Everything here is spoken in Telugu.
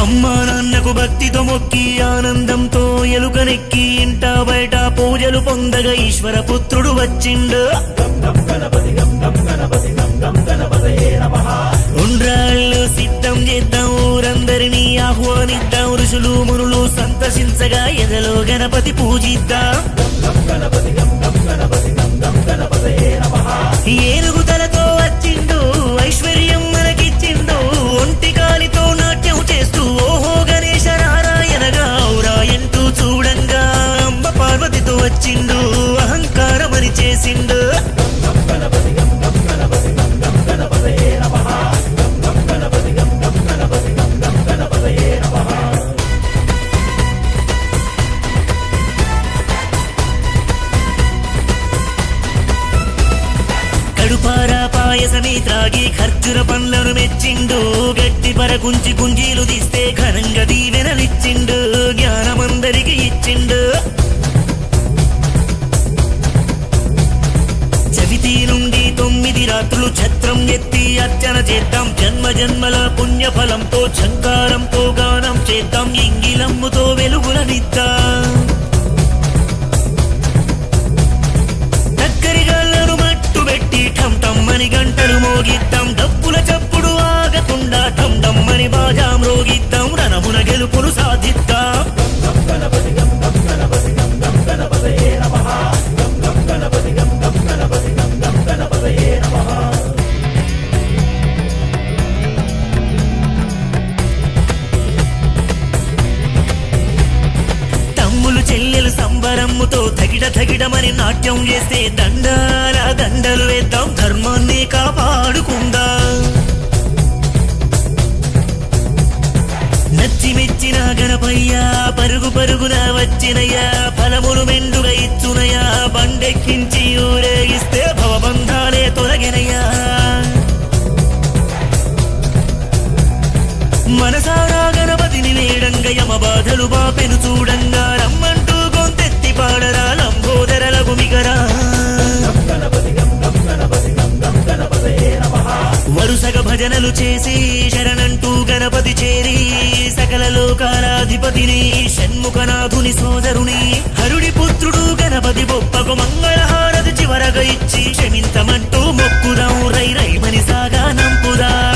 అమ్మా నాన్నకు భక్తితో మొక్కి ఆనందంతో ఎలుకనెక్కి ఇంట బయట పూజలు పొందగా ఈశ్వర పుత్రుడు వచ్చిండు. ఉండ్రాళ్ళు సిద్ధం చేద్దాం, ఊరందరినీ ఆహ్వానిద్దాం, ఋషులు మునులు సంతసించగా ఎదలో గణపతి పూజిద్దాం. ఏనుగు తలతో వచ్చిండు, ఐశ్వర్యం మనకిచ్చిండు, ఒంటి కాలితో నాట్యం చేస్తూ ఓహో గణేశ నారాయణగా ఔరాయంటూ చూడంగా అంబ పార్వతితో వచ్చిండు, అహంకారమని చేసిండు. కడుపారా పాయసమే త్రాగి ఖర్జుర పండ్లను మెచ్చిండు, గట్టి పరకుంచి కుంజీలు తీస్తే ఘనంగా దీవెనలిచ్చిండు, జ్ఞానమందరికి ఇచ్చిండు. చవితి నుండి 9 రాత్రులు ఛత్రం ఎత్తి అర్చన చేద్దాం, జన్మ జన్మల పుణ్యఫలంతో శంకారంతో గానం చేద్దాం, ఇంగిలమ్ముతో వెలుగులనిద్దాం. దగ్గరిగాళ్ళను మట్టు పెట్టి ఠం టమ్మని గంటలు మోగిద్దాం, డప్పుల చప్పుడు ఆగకుండా ఠం టమ్మని బాజాం రోగిద్దాం, రణమున గెలుపును సాధిద్దాం. తమ్ములు చెల్లెలు సంబరమ్ముతో తగిడ తగిడమని నాట్యం చేస్తే దండాల దండలు వేద్దాం, ధర్మాన్ని కాపాడుకుందాం. నచ్చి మెచ్చిన గణపయ్యా పరుగు పరుగున వచ్చినయ్యా, ఫలములు మెండుగా ఇచ్చునయ్యా, బండెక్కించి ఊరేగిస్తే భవబంధాలే తొలగినయ్యా. మనసారా గణపతిని వేడంగా యమ బాధలు బాపెను చూడంగా, రమ్మంటూ గొంతెత్తి పాడరా లంబోదరలకు మిగరా. వరుసగా భజనలు చేసి శరణంటూ గణపతి చేరి సకల లోకాలాధిపతిని షణ్ముఖనాథుని సోదరుని హరుడి పుత్రుడు గణపతి బొప్పకు మంగళహారతి చివరగా ఇచ్చి క్షమించమంటూ మొక్కుదాం, రై రైమని సాగా నంపుదా.